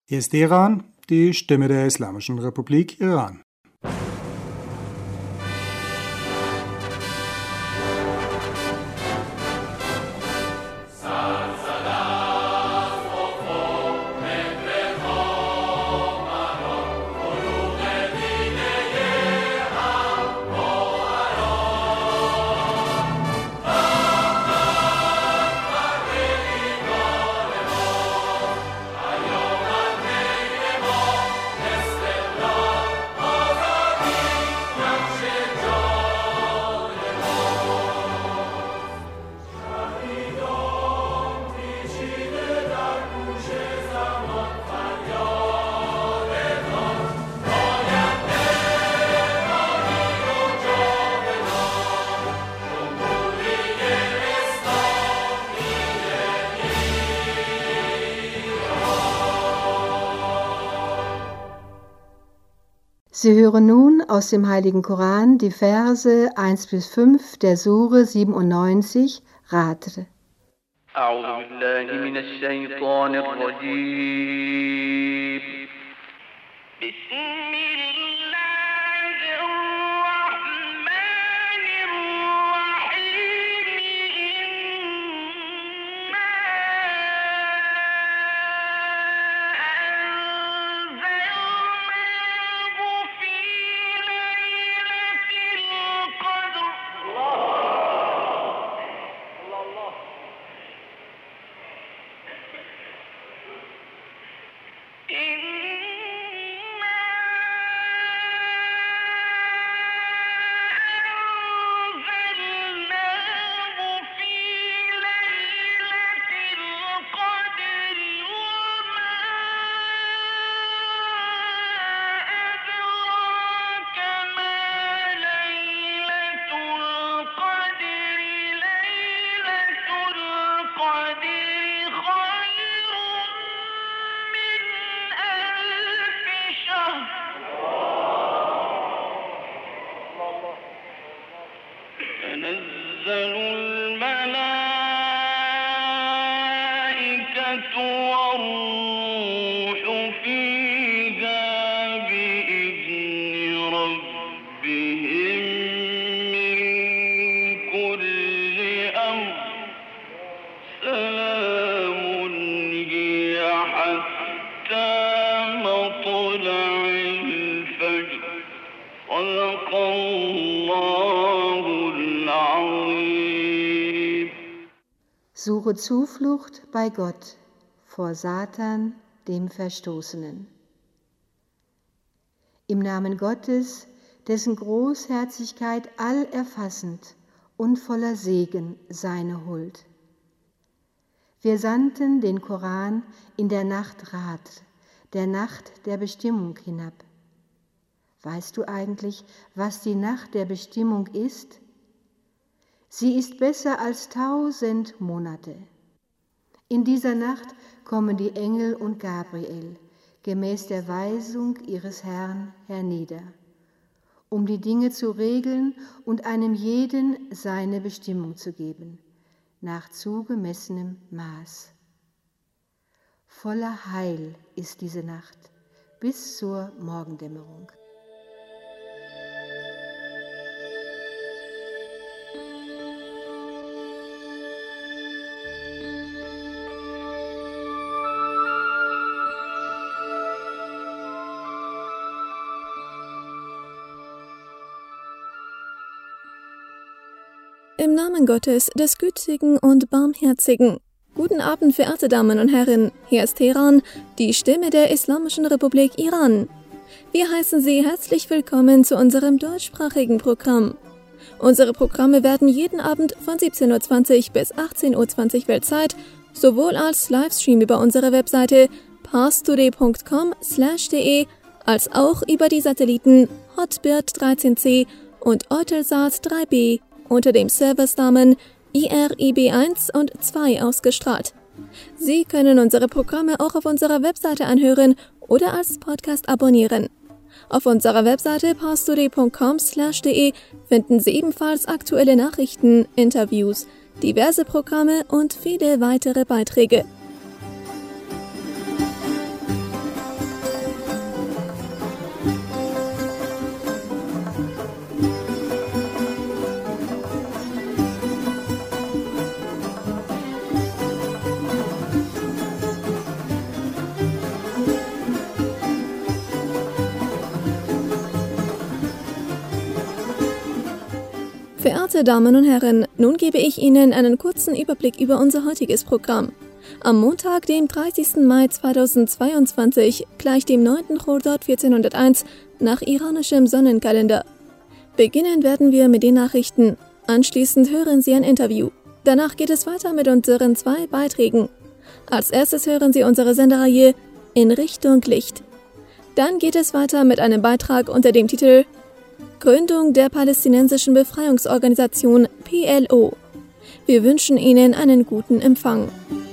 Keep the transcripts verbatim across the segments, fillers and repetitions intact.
Hier ist Teheran, die Stimme der Islamischen Republik Iran. Sie hören nun aus dem Heiligen Koran die Verse eins bis fünf der Sure siebenundneunzig, Radr. أعوذ بالله من الشيطان الرجيم بسم الله الرحمن الرحيم إنا أنزلناه في ليلة القدر تنزل الملائكة والروح فيها بإذن ربهم من كل أمر سلام هي حتى مطلع الفجر صدق الله العظيم. Suche Zuflucht bei Gott vor Satan, dem Verstoßenen. Im Namen Gottes, dessen Großherzigkeit allerfassend und voller Segen seine Huld. Wir sandten den Koran in der Nacht Radr, der Nacht der Bestimmung, hinab. Weißt du eigentlich, was die Nacht der Bestimmung ist? Sie ist besser als tausend Monate. In dieser Nacht kommen die Engel und Gabriel, gemäß der Weisung ihres Herrn, hernieder, um die Dinge zu regeln und einem jeden seine Bestimmung zu geben, nach zugemessenem Maß. Voller Heil ist diese Nacht bis zur Morgendämmerung. Im Namen Gottes, des Gütigen und Barmherzigen. Guten Abend, verehrte Damen und Herren. Hier ist Teheran, die Stimme der Islamischen Republik Iran. Wir heißen Sie herzlich willkommen zu unserem deutschsprachigen Programm. Unsere Programme werden jeden Abend von siebzehn Uhr zwanzig bis achtzehn Uhr zwanzig Weltzeit sowohl als Livestream über unsere Webseite parstoday punkt com slash de als auch über die Satelliten Hotbird dreizehn C und Eutelsat drei B unter dem Servicenamen I R I B eins und zwei ausgestrahlt. Sie können unsere Programme auch auf unserer Webseite anhören oder als Podcast abonnieren. Auf unserer Webseite parstoday punkt com slash de finden Sie ebenfalls aktuelle Nachrichten, Interviews, diverse Programme und viele weitere Beiträge. Verehrte Damen und Herren, nun gebe ich Ihnen einen kurzen Überblick über unser heutiges Programm. Am Montag, dem dreißigsten Mai zweitausendzweiundzwanzig, gleich dem neunten Chordot vierzehnhunderteins nach iranischem Sonnenkalender. Beginnen werden wir mit den Nachrichten. Anschließend hören Sie ein Interview. Danach geht es weiter mit unseren zwei Beiträgen. Als erstes hören Sie unsere Sendereihe In Richtung Licht. Dann geht es weiter mit einem Beitrag unter dem Titel Gründung der palästinensischen Befreiungsorganisation P L O. Wir wünschen Ihnen einen guten Empfang.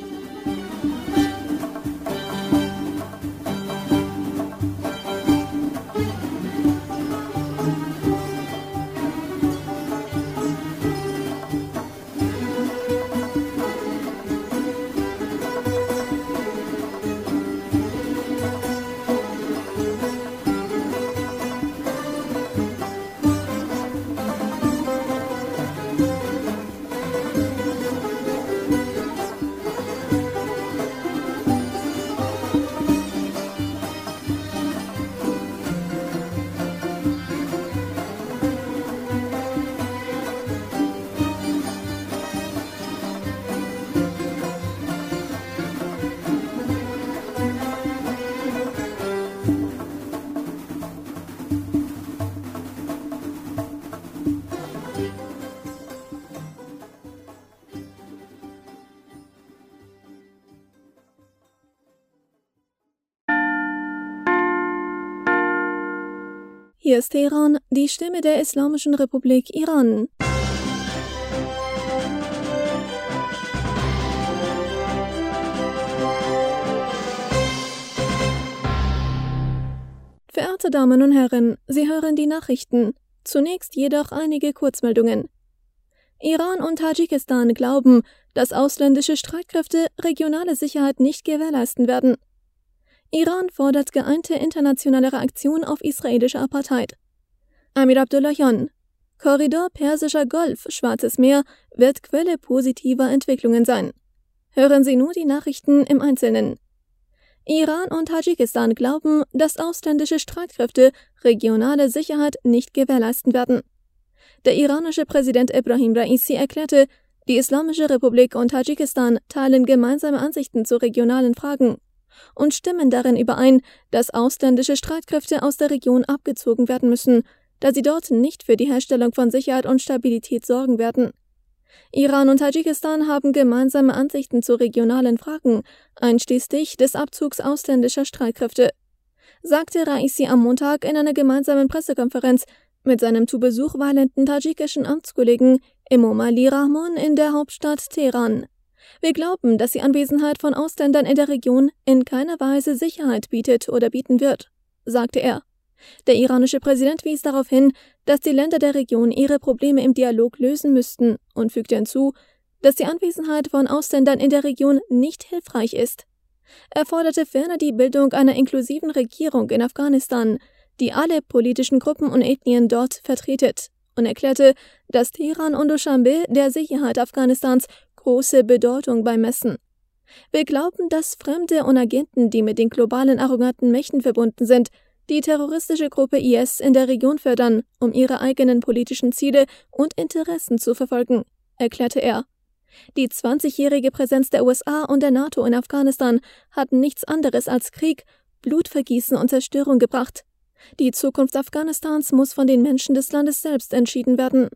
Hier ist Teheran, die Stimme der Islamischen Republik Iran. Verehrte Damen und Herren, Sie hören die Nachrichten. Zunächst jedoch einige Kurzmeldungen. Iran und Tadschikistan glauben, dass ausländische Streitkräfte regionale Sicherheit nicht gewährleisten werden. Iran fordert geeinte internationale Reaktion auf israelische Apartheid. Amir Abdullahian: Korridor Persischer Golf, Schwarzes Meer wird Quelle positiver Entwicklungen sein. Hören Sie nur die Nachrichten im Einzelnen. Iran und Tadschikistan glauben, dass ausländische Streitkräfte regionale Sicherheit nicht gewährleisten werden. Der iranische Präsident Ebrahim Raisi erklärte, die Islamische Republik und Tadschikistan teilen gemeinsame Ansichten zu regionalen Fragen und stimmen darin überein, dass ausländische Streitkräfte aus der Region abgezogen werden müssen, da sie dort nicht für die Herstellung von Sicherheit und Stabilität sorgen werden. Iran und Tadschikistan haben gemeinsame Ansichten zu regionalen Fragen, einschließlich des Abzugs ausländischer Streitkräfte, sagte Raisi am Montag in einer gemeinsamen Pressekonferenz mit seinem zu Besuch weilenden tadschikischen Amtskollegen Emomali Rahmon in der Hauptstadt Teheran. Wir glauben, dass die Anwesenheit von Ausländern in der Region in keiner Weise Sicherheit bietet oder bieten wird, sagte er. Der iranische Präsident wies darauf hin, dass die Länder der Region ihre Probleme im Dialog lösen müssten und fügte hinzu, dass die Anwesenheit von Ausländern in der Region nicht hilfreich ist. Er forderte ferner die Bildung einer inklusiven Regierung in Afghanistan, die alle politischen Gruppen und Ethnien dort vertretet, und erklärte, dass Teheran und Duschanbe der Sicherheit Afghanistans große Bedeutung beimessen. Wir glauben, dass Fremde und Agenten, die mit den globalen arroganten Mächten verbunden sind, die terroristische Gruppe I S in der Region fördern, um ihre eigenen politischen Ziele und Interessen zu verfolgen, erklärte er. Die zwanzigjährige Präsenz der U S A und der NATO in Afghanistan hat nichts anderes als Krieg, Blutvergießen und Zerstörung gebracht. Die Zukunft Afghanistans muss von den Menschen des Landes selbst entschieden werden.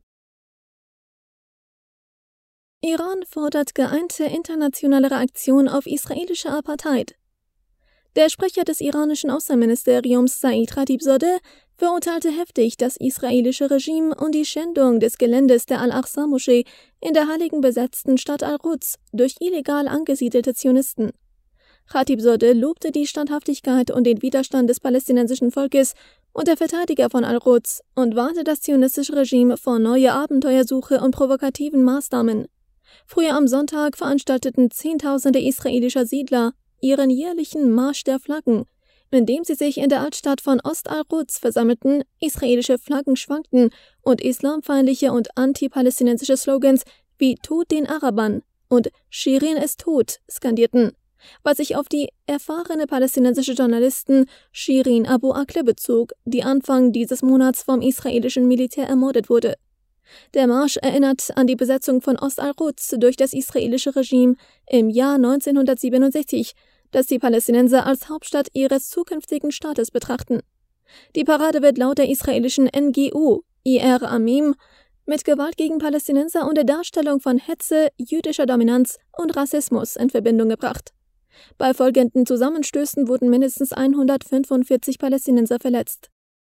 Iran fordert geeinte internationale Reaktion auf israelische Apartheid. Der Sprecher des iranischen Außenministeriums Said Khatibzadeh verurteilte heftig das israelische Regime und die Schändung des Geländes der Al-Aqsa-Moschee in der heiligen besetzten Stadt Al-Quds durch illegal angesiedelte Zionisten. Khatibzadeh lobte die Standhaftigkeit und den Widerstand des palästinensischen Volkes und der Verteidiger von Al-Quds und warnte das zionistische Regime vor neuer Abenteuersuche und provokativen Maßnahmen. Früher am Sonntag veranstalteten Zehntausende israelischer Siedler ihren jährlichen Marsch der Flaggen, in dem sie sich in der Altstadt von Ost al-Quds versammelten, israelische Flaggen schwankten und islamfeindliche und anti-palästinensische Slogans wie »Tod den Arabern« und »Shirin ist tot« skandierten, was sich auf die erfahrene palästinensische Journalistin Shirin Abu Akleh bezog, die Anfang dieses Monats vom israelischen Militär ermordet wurde. Der Marsch erinnert an die Besetzung von Ost al-Quds durch das israelische Regime im Jahr neunzehnhundertsiebenundsechzig, das die Palästinenser als Hauptstadt ihres zukünftigen Staates betrachten. Die Parade wird laut der israelischen N G O I R Amim mit Gewalt gegen Palästinenser und der Darstellung von Hetze, jüdischer Dominanz und Rassismus in Verbindung gebracht. Bei folgenden Zusammenstößen wurden mindestens hundertfünfundvierzig Palästinenser verletzt.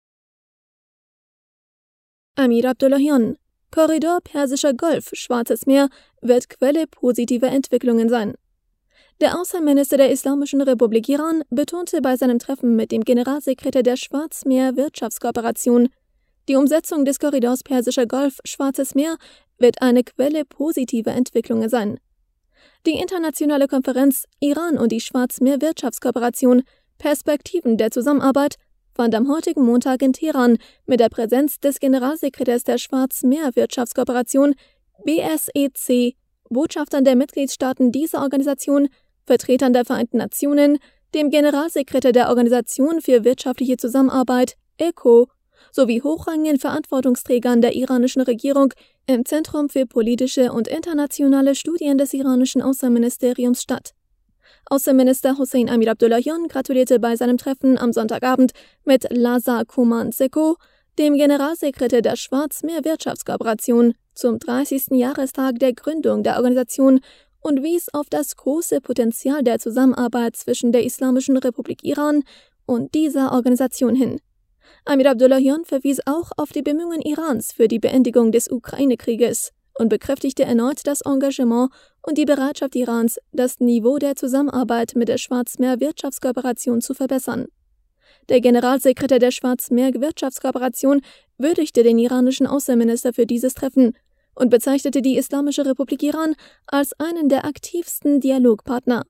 Amir Abdullahian: Korridor Persischer Golf, Schwarzes Meer wird Quelle positiver Entwicklungen sein. Der Außenminister der Islamischen Republik Iran betonte bei seinem Treffen mit dem Generalsekretär der Schwarzmeer-Wirtschaftskooperation, die Umsetzung des Korridors Persischer Golf, Schwarzes Meer wird eine Quelle positiver Entwicklungen sein. Die internationale Konferenz Iran und die Schwarzmeer-Wirtschaftskooperation Perspektiven der Zusammenarbeit fand am heutigen Montag in Teheran mit der Präsenz des Generalsekretärs der Schwarzmeer-Wirtschaftskooperation B S E C, Botschaftern der Mitgliedstaaten dieser Organisation, Vertretern der Vereinten Nationen, dem Generalsekretär der Organisation für wirtschaftliche Zusammenarbeit E C O sowie hochrangigen Verantwortungsträgern der iranischen Regierung im Zentrum für politische und internationale Studien des iranischen Außenministeriums statt. Außenminister Hossein Amir Abdullahian gratulierte bei seinem Treffen am Sonntagabend mit Lazar Kuman-Seko, dem Generalsekretär der Schwarzmeer-Wirtschaftskooperation, zum dreißigsten Jahrestag der Gründung der Organisation und wies auf das große Potenzial der Zusammenarbeit zwischen der Islamischen Republik Iran und dieser Organisation hin. Amir Abdullahian verwies auch auf die Bemühungen Irans für die Beendigung des Ukraine-Krieges und bekräftigte erneut das Engagement und die Bereitschaft Irans, das Niveau der Zusammenarbeit mit der Schwarzmeer-Wirtschaftskooperation zu verbessern. Der Generalsekretär der Schwarzmeer-Wirtschaftskooperation würdigte den iranischen Außenminister für dieses Treffen und bezeichnete die Islamische Republik Iran als einen der aktivsten Dialogpartner.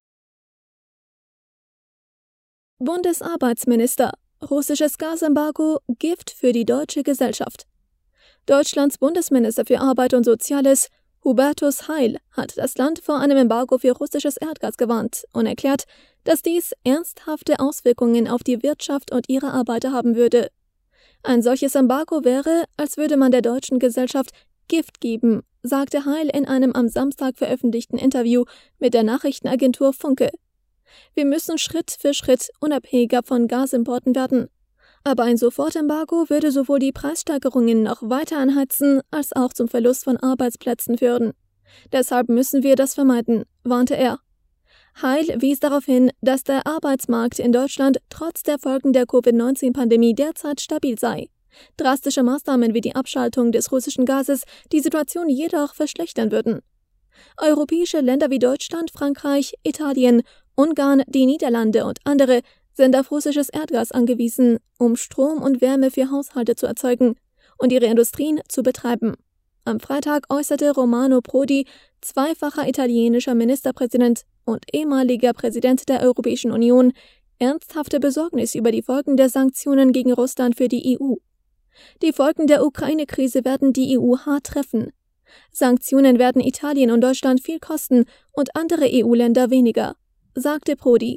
Bundesarbeitsminister: Russisches Gasembargo Gift für die deutsche Gesellschaft. Deutschlands Bundesminister für Arbeit und Soziales, Hubertus Heil, hat das Land vor einem Embargo für russisches Erdgas gewarnt und erklärt, dass dies ernsthafte Auswirkungen auf die Wirtschaft und ihre Arbeiter haben würde. Ein solches Embargo wäre, als würde man der deutschen Gesellschaft Gift geben, sagte Heil in einem am Samstag veröffentlichten Interview mit der Nachrichtenagentur Funke. Wir müssen Schritt für Schritt unabhängiger von Gasimporten werden. Aber ein Sofortembargo würde sowohl die Preissteigerungen noch weiter anheizen, als auch zum Verlust von Arbeitsplätzen führen. Deshalb müssen wir das vermeiden, warnte er. Heil wies darauf hin, dass der Arbeitsmarkt in Deutschland trotz der Folgen der Covid neunzehn Pandemie derzeit stabil sei. Drastische Maßnahmen wie die Abschaltung des russischen Gases die Situation jedoch verschlechtern würden. Europäische Länder wie Deutschland, Frankreich, Italien, Ungarn, die Niederlande und andere sind auf russisches Erdgas angewiesen, um Strom und Wärme für Haushalte zu erzeugen und ihre Industrien zu betreiben. Am Freitag äußerte Romano Prodi, zweifacher italienischer Ministerpräsident und ehemaliger Präsident der Europäischen Union, ernsthafte Besorgnis über die Folgen der Sanktionen gegen Russland für die E U. Die Folgen der Ukraine-Krise werden die E U hart treffen. Sanktionen werden Italien und Deutschland viel kosten und andere E U-Länder weniger, sagte Prodi.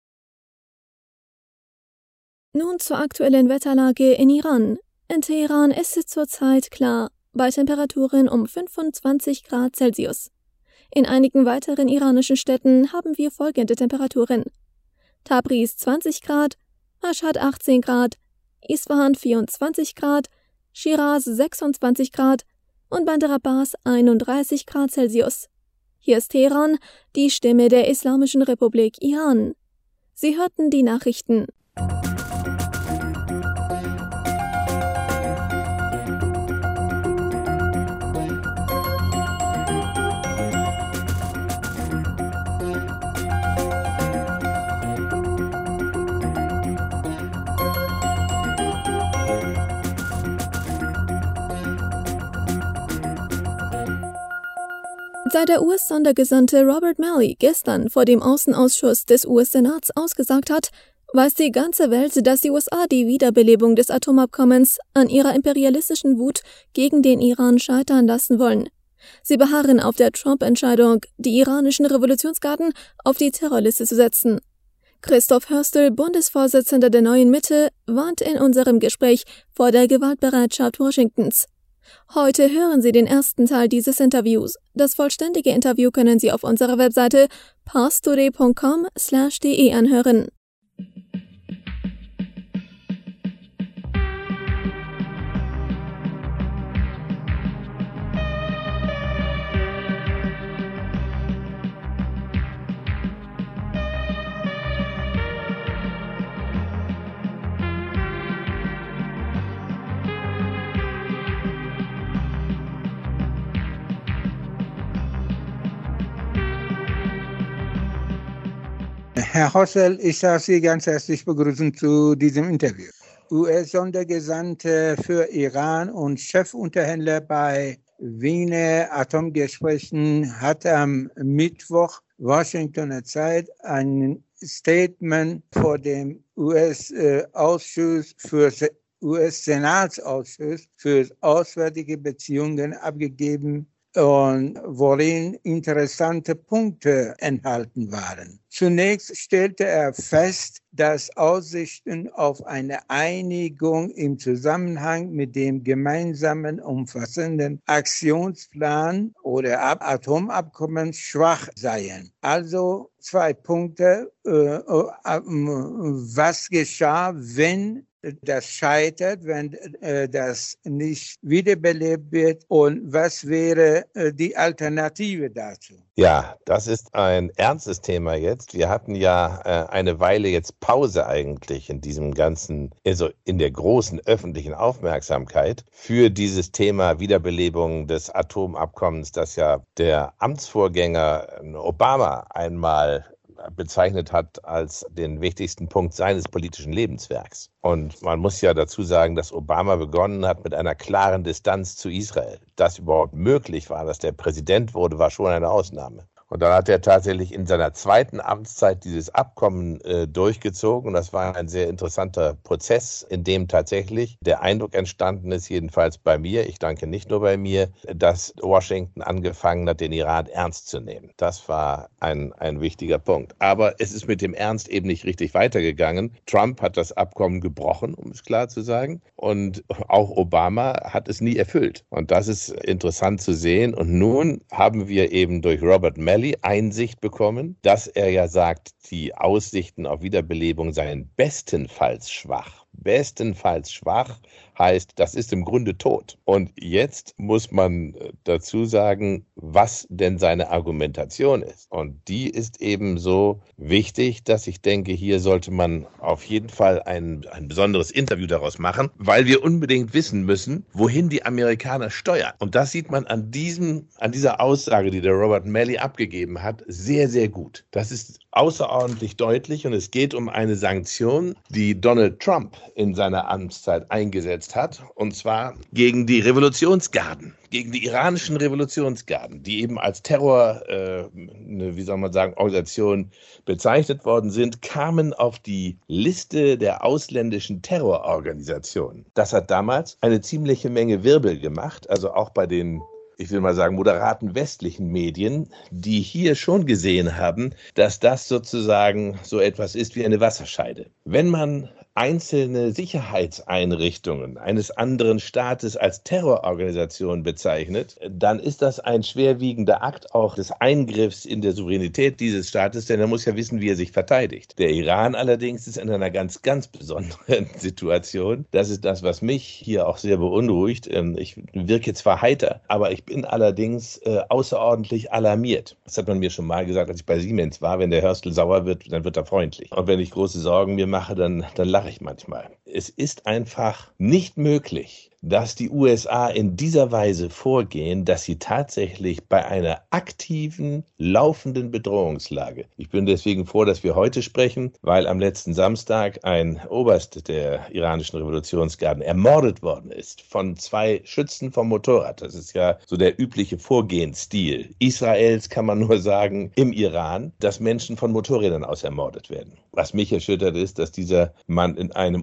Nun zur aktuellen Wetterlage in Iran. In Teheran ist es zurzeit klar, bei Temperaturen um fünfundzwanzig Grad Celsius. In einigen weiteren iranischen Städten haben wir folgende Temperaturen: Tabriz zwanzig Grad, Mashhad achtzehn Grad, Isfahan vierundzwanzig Grad, Shiraz sechsundzwanzig Grad und Bandar Abbas einunddreißig Grad Celsius. Hier ist Teheran, die Stimme der Islamischen Republik Iran. Sie hörten die Nachrichten. Seit der U S-Sondergesandte Robert Malley gestern vor dem Außenausschuss des U S-Senats ausgesagt hat, weiß die ganze Welt, dass die U S A die Wiederbelebung des Atomabkommens an ihrer imperialistischen Wut gegen den Iran scheitern lassen wollen. Sie beharren auf der Trump-Entscheidung, die iranischen Revolutionsgarden auf die Terrorliste zu setzen. Christoph Hörstel, Bundesvorsitzender der Neuen Mitte, warnt in unserem Gespräch vor der Gewaltbereitschaft Washingtons. Heute hören Sie den ersten Teil dieses Interviews. Das vollständige Interview können Sie auf unserer Webseite parstoday punkt com slash de anhören. Herr Hossel, ich darf Sie ganz herzlich begrüßen zu diesem Interview. U S-Sondergesandte für Iran und Chefunterhändler bei Wiener Atomgesprächen hat am Mittwoch Washingtoner Zeit ein Statement vor dem U S-Ausschuss für U S-Senatsausschuss für Auswärtige Beziehungen abgegeben, und worin interessante Punkte enthalten waren. Zunächst stellte er fest, dass Aussichten auf eine Einigung im Zusammenhang mit dem gemeinsamen umfassenden Aktionsplan oder Atomabkommen schwach seien. Also zwei Punkte. Äh, was geschah, wenn das scheitert, wenn äh, das nicht wiederbelebt wird, und was wäre äh, die Alternative dazu? Ja, das ist ein ernstes Thema jetzt. Wir hatten ja äh, eine Weile jetzt Pause eigentlich in diesem ganzen, also in der großen öffentlichen Aufmerksamkeit für dieses Thema Wiederbelebung des Atomabkommens, das ja der Amtsvorgänger Obama einmal bezeichnet hat als den wichtigsten Punkt seines politischen Lebenswerks. Und man muss ja dazu sagen, dass Obama begonnen hat mit einer klaren Distanz zu Israel. Dass überhaupt möglich war, dass der Präsident wurde, war schon eine Ausnahme. Und dann hat er tatsächlich in seiner zweiten Amtszeit dieses Abkommen äh, durchgezogen. Und das war ein sehr interessanter Prozess, in dem tatsächlich der Eindruck entstanden ist, jedenfalls bei mir, ich denke nicht nur bei mir, dass Washington angefangen hat, den Iran ernst zu nehmen. Das war ein, ein wichtiger Punkt. Aber es ist mit dem Ernst eben nicht richtig weitergegangen. Trump hat das Abkommen gebrochen, um es klar zu sagen. Und auch Obama hat es nie erfüllt. Und das ist interessant zu sehen. Und nun haben wir eben durch Robert Malley Einsicht bekommen, dass er ja sagt, die Aussichten auf Wiederbelebung seien bestenfalls schwach. Bestenfalls schwach heißt, das ist im Grunde tot. Und jetzt muss man dazu sagen, was denn seine Argumentation ist. Und die ist eben so wichtig, dass ich denke, hier sollte man auf jeden Fall ein, ein besonderes Interview daraus machen, weil wir unbedingt wissen müssen, wohin die Amerikaner steuern. Und das sieht man an diesem, an dieser Aussage, die der Robert Malley abgegeben hat, sehr, sehr gut. Das ist außerordentlich deutlich und es geht um eine Sanktion, die Donald Trump in seiner Amtszeit eingesetzt hat, und zwar gegen die Revolutionsgarden, gegen die iranischen Revolutionsgarden, die eben als Terror, äh, wie soll man sagen, Organisation bezeichnet worden sind, kamen auf die Liste der ausländischen Terrororganisationen. Das hat damals eine ziemliche Menge Wirbel gemacht, also auch bei den, ich will mal sagen, moderaten westlichen Medien, die hier schon gesehen haben, dass das sozusagen so etwas ist wie eine Wasserscheide. Wenn man einzelne Sicherheitseinrichtungen eines anderen Staates als Terrororganisation bezeichnet, dann ist das ein schwerwiegender Akt auch des Eingriffs in der Souveränität dieses Staates, denn er muss ja wissen, wie er sich verteidigt. Der Iran allerdings ist in einer ganz, ganz besonderen Situation. Das ist das, was mich hier auch sehr beunruhigt. Ich wirke zwar heiter, aber ich bin allerdings äh, außerordentlich alarmiert. Das hat man mir schon mal gesagt, als ich bei Siemens war. Wenn der Hörstel sauer wird, dann wird er freundlich. Und wenn ich große Sorgen mir mache, dann, dann lache ich manchmal. Es ist einfach nicht möglich, dass die U S A in dieser Weise vorgehen, dass sie tatsächlich bei einer aktiven, laufenden Bedrohungslage. Ich bin deswegen froh, dass wir heute sprechen, weil am letzten Samstag ein Oberst der iranischen Revolutionsgarden ermordet worden ist von zwei Schützen vom Motorrad. Das ist ja so der übliche Vorgehensstil Israels, kann man nur sagen, im Iran, dass Menschen von Motorrädern aus ermordet werden. Was mich erschüttert ist, dass dieser Mann in einem ungepassten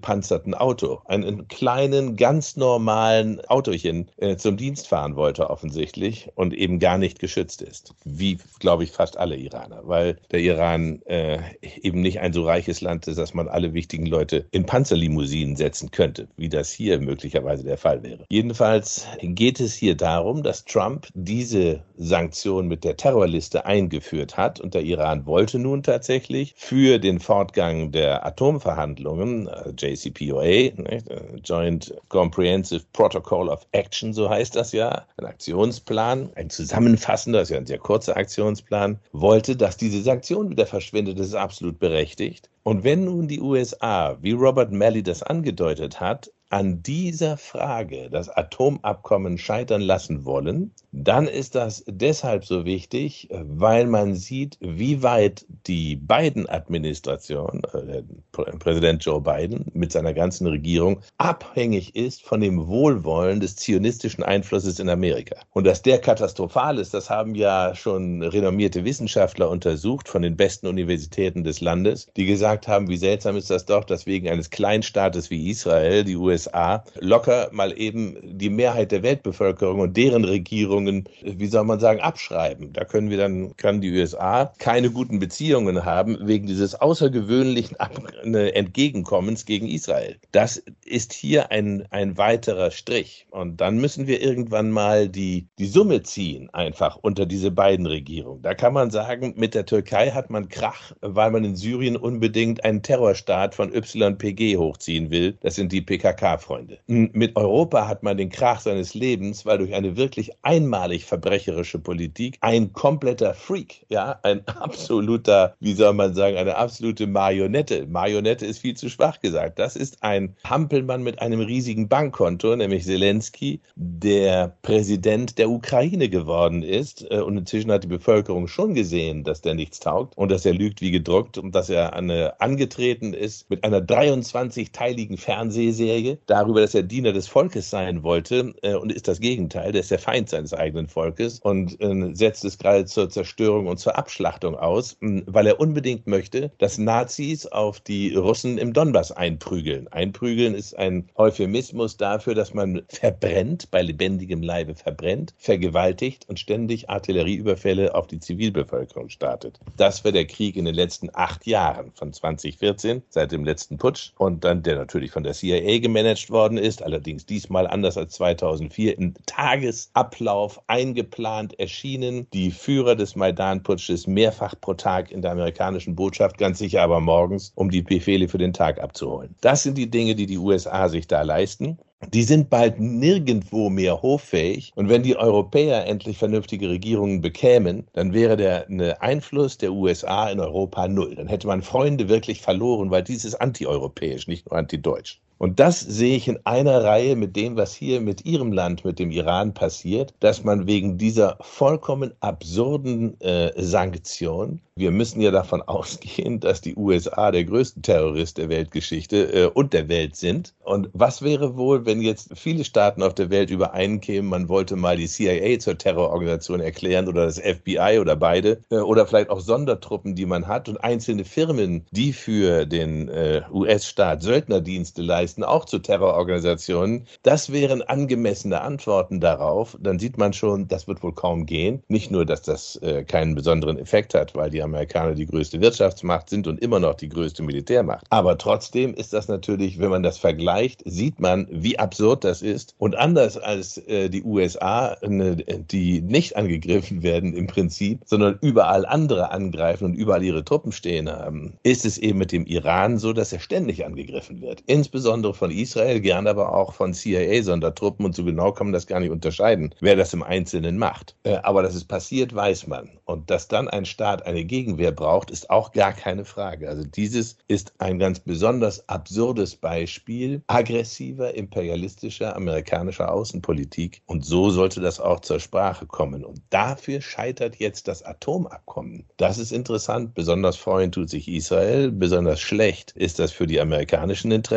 gepanzerten Auto, einen kleinen, ganz normalen Autochen äh, zum Dienst fahren wollte offensichtlich und eben gar nicht geschützt ist. Wie, glaube ich, fast alle Iraner, weil der Iran äh, eben nicht ein so reiches Land ist, dass man alle wichtigen Leute in Panzerlimousinen setzen könnte, wie das hier möglicherweise der Fall wäre. Jedenfalls geht es hier darum, dass Trump diese Sanktion mit der Terrorliste eingeführt hat und der Iran wollte nun tatsächlich für den Fortgang der Atomverhandlungen, J C P O A, Joint Comprehensive Protocol of Action, so heißt das ja, ein Aktionsplan, ein zusammenfassender, das ist ja ein sehr kurzer Aktionsplan, wollte, dass diese Sanktion wieder verschwindet. Das ist absolut berechtigt. Und wenn nun die U S A, wie Robert Malley das angedeutet hat, an dieser Frage das Atomabkommen scheitern lassen wollen, dann ist das deshalb so wichtig, weil man sieht, wie weit die Biden-Administration, äh, Präsident Joe Biden mit seiner ganzen Regierung, abhängig ist von dem Wohlwollen des zionistischen Einflusses in Amerika. Und dass der katastrophal ist, das haben ja schon renommierte Wissenschaftler untersucht von den besten Universitäten des Landes, die gesagt haben, wie seltsam ist das doch, dass wegen eines Kleinstaates wie Israel die U S A locker mal eben die Mehrheit der Weltbevölkerung und deren Regierungen, wie soll man sagen, abschreiben. Da können wir dann, kann die U S A keine guten Beziehungen haben wegen dieses außergewöhnlichen Ab- Entgegenkommens gegen Israel. Das ist hier ein, ein weiterer Strich. Und dann müssen wir irgendwann mal die, die Summe ziehen, einfach unter diese beiden Regierungen. Da kann man sagen, mit der Türkei hat man Krach, weil man in Syrien unbedingt einen Terrorstaat von Y P G hochziehen will. Das sind die P K K-Freunde. Mit Europa hat man den Krach seines Lebens, weil durch eine wirklich einmalig verbrecherische Politik ein kompletter Freak, ja, ein absoluter, wie soll man sagen, eine absolute Marionette. Marionette ist viel zu schwach gesagt. Das ist ein Hampelmann mit einem riesigen Bankkonto, nämlich Zelensky, der Präsident der Ukraine geworden ist. Und inzwischen hat die Bevölkerung schon gesehen, dass der nichts taugt und dass er lügt wie gedruckt und dass er eine, angetreten ist mit einer dreiundzwanzigteiligen Fernsehserie darüber, dass er Diener des Volkes sein wollte äh, und ist das Gegenteil. Der ist der Feind seines eigenen Volkes und äh, setzt es gerade zur Zerstörung und zur Abschlachtung aus, mh, weil er unbedingt möchte, dass Nazis auf die Russen im Donbass einprügeln. Einprügeln ist ein Euphemismus dafür, dass man verbrennt, bei lebendigem Leibe verbrennt, vergewaltigt und ständig Artillerieüberfälle auf die Zivilbevölkerung startet. Das war der Krieg in den letzten acht Jahren von zwanzig vierzehn, seit dem letzten Putsch und dann der natürlich von der C I A gemanagt worden ist, allerdings diesmal anders als zweitausendvier, im Tagesablauf eingeplant erschienen. Die Führer des Maidan-Putsches mehrfach pro Tag in der amerikanischen Botschaft, ganz sicher aber morgens, um die Befehle für den Tag abzuholen. Das sind die Dinge, die die U S A sich da leisten. Die sind bald nirgendwo mehr hoffähig. Und wenn die Europäer endlich vernünftige Regierungen bekämen, dann wäre der eine Einfluss der U S A in Europa null. Dann hätte man Freunde wirklich verloren, weil dies ist antieuropäisch, nicht nur antideutsch. Und das sehe ich in einer Reihe mit dem, was hier mit Ihrem Land, mit dem Iran passiert, dass man wegen dieser vollkommen absurden äh, Sanktion, wir müssen ja davon ausgehen, dass die U S A der größte Terrorist der Weltgeschichte äh, und der Welt sind. Und was wäre wohl, wenn jetzt viele Staaten auf der Welt übereinkämen, man wollte mal die C I A zur Terrororganisation erklären oder das F B I oder beide äh, oder vielleicht auch Sondertruppen, die man hat und einzelne Firmen, die für den äh, U S-Staat Söldnerdienste leisten, auch zu Terrororganisationen. Das wären angemessene Antworten darauf. Dann sieht man schon, das wird wohl kaum gehen. Nicht nur, dass das äh, keinen besonderen Effekt hat, weil die Amerikaner die größte Wirtschaftsmacht sind und immer noch die größte Militärmacht. Aber trotzdem ist das natürlich, wenn man das vergleicht, sieht man, wie absurd das ist. Und anders als äh, die U S A, ne, die nicht angegriffen werden im Prinzip, sondern überall andere angreifen und überall ihre Truppen stehen haben, ist es eben mit dem Iran so, dass er ständig angegriffen wird. Insbesondere von Israel, gern aber auch von C I A-Sondertruppen und so genau kann man das gar nicht unterscheiden, wer das im Einzelnen macht. Äh, aber dass es passiert, weiß man. Und dass dann ein Staat eine Gegenwehr braucht, ist auch gar keine Frage. Also dieses ist ein ganz besonders absurdes Beispiel aggressiver, imperialistischer, amerikanischer Außenpolitik. Und so sollte das auch zur Sprache kommen. Und dafür scheitert jetzt das Atomabkommen. Das ist interessant. Besonders freuen tut sich Israel. Besonders schlecht ist das für die amerikanischen Interessen. Da sind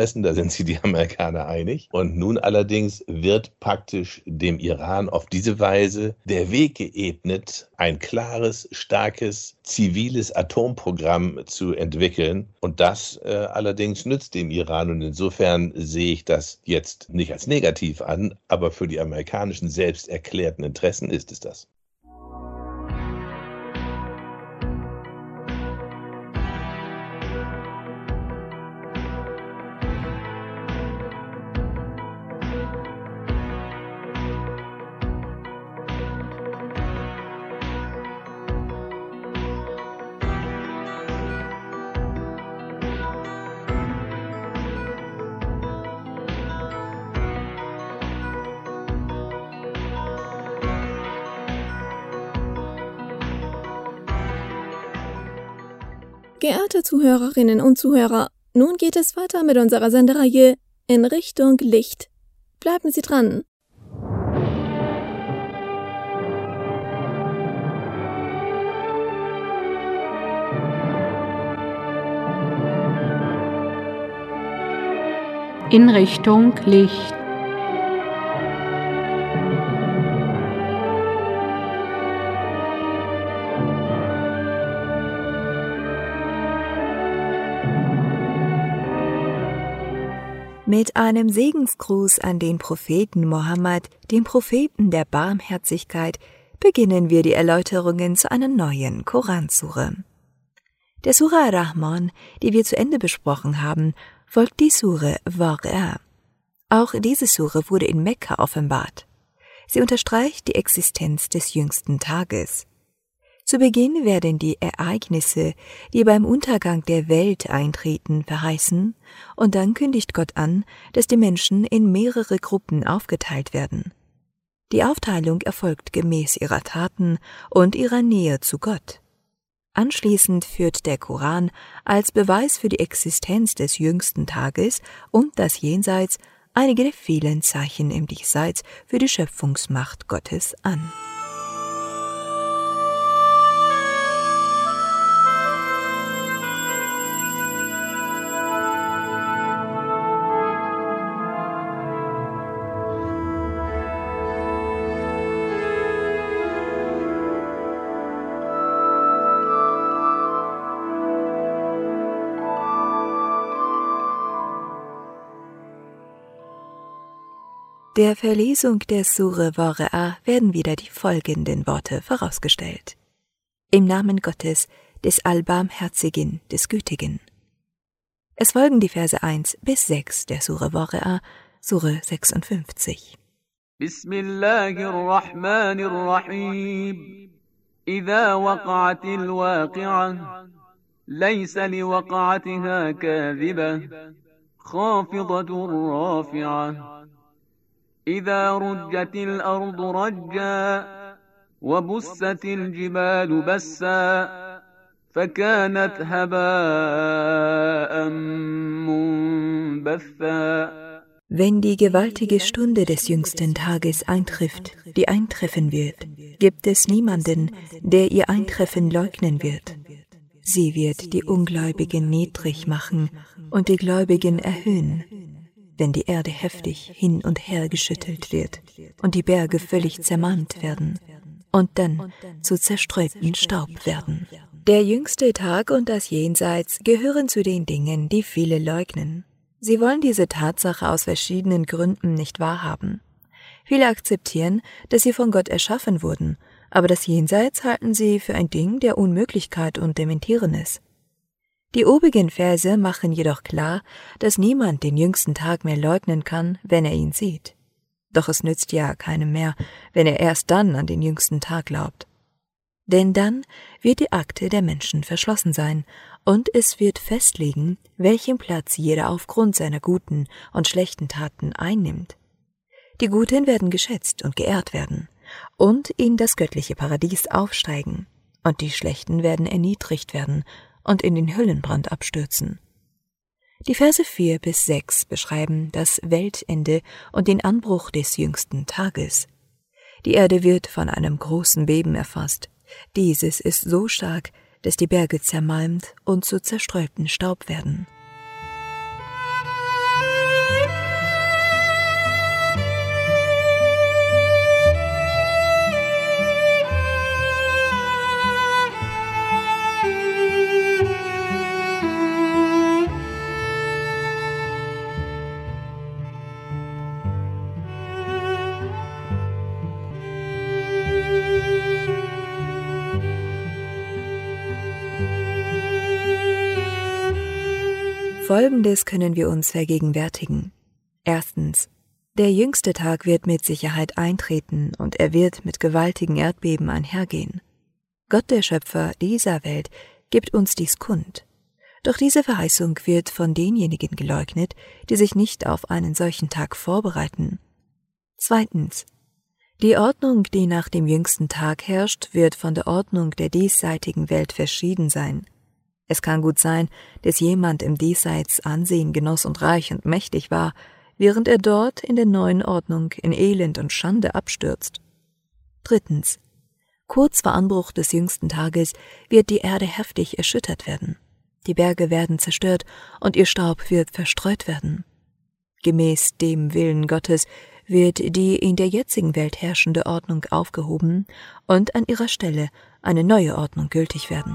waren sich die Amerikaner einig. Und nun allerdings wird praktisch dem Iran auf diese Weise der Weg geebnet, ein klares, starkes, ziviles Atomprogramm zu entwickeln. Und das äh, allerdings nützt dem Iran. Und insofern sehe ich das jetzt nicht als negativ an, aber für die amerikanischen selbst erklärten Interessen ist es das. Geehrte Zuhörerinnen und Zuhörer, nun geht es weiter mit unserer Sendereihe In Richtung Licht. Bleiben Sie dran! In Richtung Licht. Mit einem Segensgruß an den Propheten Mohammed, dem Propheten der Barmherzigkeit, beginnen wir die Erläuterungen zu einer neuen Koransure. Der Sura Ar-Rahman, die wir zu Ende besprochen haben, folgt die Sure Waqi'a. Auch diese Sure wurde in Mekka offenbart. Sie unterstreicht die Existenz des jüngsten Tages. Zu Beginn werden die Ereignisse, die beim Untergang der Welt eintreten, verheißen, und dann kündigt Gott an, dass die Menschen in mehrere Gruppen aufgeteilt werden. Die Aufteilung erfolgt gemäß ihrer Taten und ihrer Nähe zu Gott. Anschließend führt der Koran als Beweis für die Existenz des jüngsten Tages und das Jenseits einige der vielen Zeichen im Diesseits für die Schöpfungsmacht Gottes an. Der Verlesung der Sure Waqi'a werden wieder die folgenden Worte vorausgestellt. Im Namen Gottes, des Allbarmherzigen, des Gütigen. Es folgen die Verse eins bis sechs der Sure Waqi'a, Sure sechsundfünfzig. Bismillahirrahmanirrahim. Idha waqa'atil waqi'ah, laysa liwaqa'atiha kadhibah, khafidatur rafi'ah. إذا رجت الأرض رجا وبست الجبال بسا فكانت هباء منبثا. Wenn die gewaltige Stunde des jüngsten Tages eintrifft, die eintreffen wird, gibt es niemanden, der ihr Eintreffen leugnen wird. Sie wird die Ungläubigen niedrig machen und die Gläubigen erhöhen, wenn die Erde heftig hin und her geschüttelt wird und die Berge völlig zermalmt werden und dann zu zerstreuten Staub werden. Der jüngste Tag und das Jenseits gehören zu den Dingen, die viele leugnen. Sie wollen diese Tatsache aus verschiedenen Gründen nicht wahrhaben. Viele akzeptieren, dass sie von Gott erschaffen wurden, aber das Jenseits halten sie für ein Ding der Unmöglichkeit und dementieren es. Die obigen Verse machen jedoch klar, dass niemand den jüngsten Tag mehr leugnen kann, wenn er ihn sieht. Doch es nützt ja keinem mehr, wenn er erst dann an den jüngsten Tag glaubt. Denn dann wird die Akte der Menschen verschlossen sein und es wird festlegen, welchen Platz jeder aufgrund seiner guten und schlechten Taten einnimmt. Die Guten werden geschätzt und geehrt werden und in das göttliche Paradies aufsteigen, und die Schlechten werden erniedrigt werden und in den Höllenbrand abstürzen. Die Verse vier bis sechs beschreiben das Weltende und den Anbruch des jüngsten Tages. Die Erde wird von einem großen Beben erfasst. Dieses ist so stark, dass die Berge zermalmt und zu zerstreuten Staub werden. Folgendes können wir uns vergegenwärtigen. Erstens: Der jüngste Tag wird mit Sicherheit eintreten und er wird mit gewaltigen Erdbeben einhergehen. Gott, der Schöpfer dieser Welt, gibt uns dies kund. Doch diese Verheißung wird von denjenigen geleugnet, die sich nicht auf einen solchen Tag vorbereiten. Zweitens: Die Ordnung, die nach dem jüngsten Tag herrscht, wird von der Ordnung der diesseitigen Welt verschieden sein. Es kann gut sein, dass jemand im Diesseits Ansehen genoss und reich und mächtig war, während er dort in der neuen Ordnung in Elend und Schande abstürzt. Drittens: Kurz vor Anbruch des jüngsten Tages wird die Erde heftig erschüttert werden. Die Berge werden zerstört und ihr Staub wird verstreut werden. Gemäß dem Willen Gottes wird die in der jetzigen Welt herrschende Ordnung aufgehoben und an ihrer Stelle eine neue Ordnung gültig werden.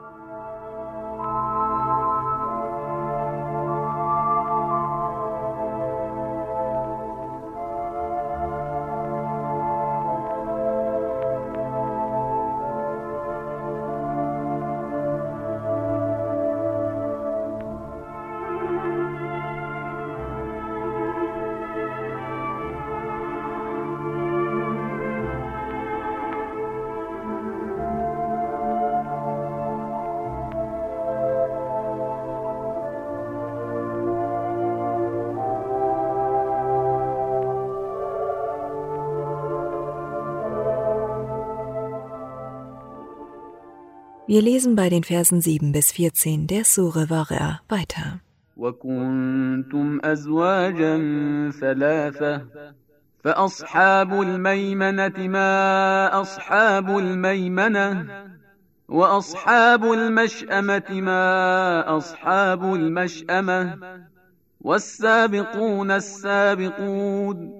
Wir lesen bei den Versen sieben bis vierzehn der Sure Waqi'a weiter. وَكُنْتُمْ أَزْوَاجًا ثَلَاثَةً فَأَصْحَابُ الْمَيْمَنَةِ مَا أَصْحَابُ الْمَيْمَنَةِ وَأَصْحَابُ الْمَشْأَمَةِ مَا أَصْحَابُ الْمَشْأَمَةِ وَالسَّابِقُونَ السَّابِقُونَ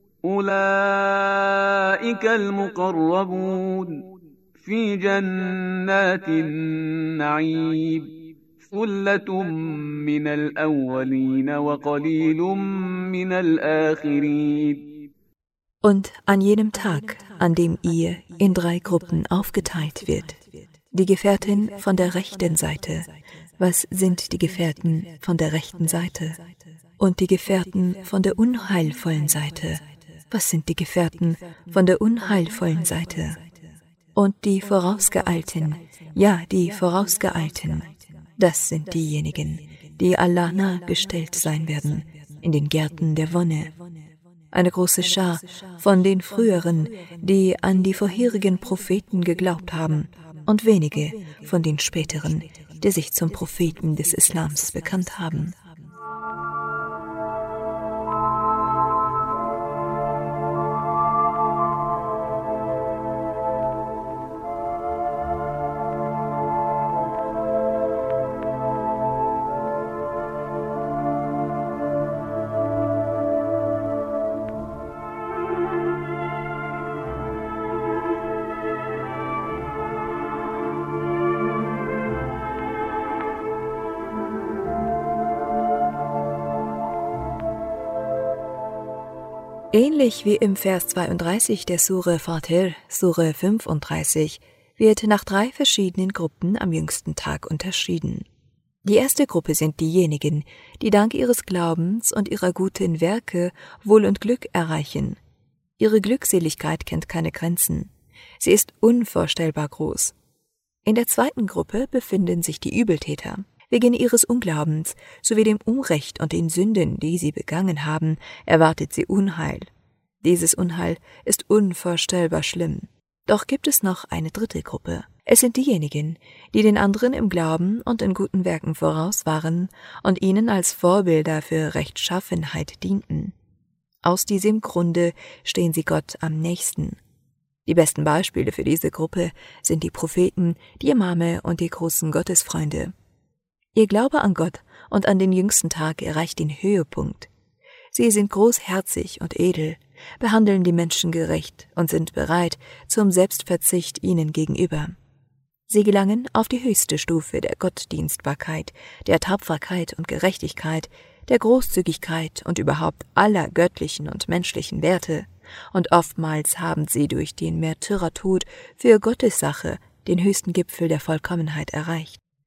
أُولَئِكَ الْمُقَرَّبُونَ في جنات النعيم ثلة من الأولين وقليل من الآخرين. Und an jenem Tag, an dem ihr in drei Gruppen aufgeteilt wird, die Gefährten von der rechten Seite, was sind die Gefährten von der rechten Seite? Und die Gefährten von der unheilvollen Seite, was sind die Gefährten von der unheilvollen Seite? Und die Vorausgeeilten, ja, die Vorausgeeilten, das sind diejenigen, die Allah nahe gestellt sein werden, in den Gärten der Wonne. Eine große Schar von den früheren, die an die vorherigen Propheten geglaubt haben, und wenige von den späteren, die sich zum Propheten des Islams bekannt haben. Ähnlich wie im Vers zweiunddreißig der Sure Fatir, Sure fünfunddreißig, wird nach drei verschiedenen Gruppen am jüngsten Tag unterschieden. Die erste Gruppe sind diejenigen, die dank ihres Glaubens und ihrer guten Werke Wohl und Glück erreichen. Ihre Glückseligkeit kennt keine Grenzen. Sie ist unvorstellbar groß. In der zweiten Gruppe befinden sich die Übeltäter. Wegen ihres Unglaubens sowie dem Unrecht und den Sünden, die sie begangen haben, erwartet sie Unheil. Dieses Unheil ist unvorstellbar schlimm. Doch gibt es noch eine dritte Gruppe. Es sind diejenigen, die den anderen im Glauben und in guten Werken voraus waren und ihnen als Vorbilder für Rechtschaffenheit dienten. Aus diesem Grunde stehen sie Gott am nächsten. Die besten Beispiele für diese Gruppe sind die Propheten, die Imame und die großen Gottesfreunde. Ihr Glaube an Gott und an den jüngsten Tag erreicht den Höhepunkt. Sie sind großherzig und edel, behandeln die Menschen gerecht und sind bereit zum Selbstverzicht ihnen gegenüber. Sie gelangen auf die höchste Stufe der Gottdienstbarkeit, der Tapferkeit und Gerechtigkeit, der Großzügigkeit und überhaupt aller göttlichen und menschlichen Werte, und oftmals haben sie durch den Märtyrertod für Gottes Sache den höchsten Gipfel der Vollkommenheit erreicht.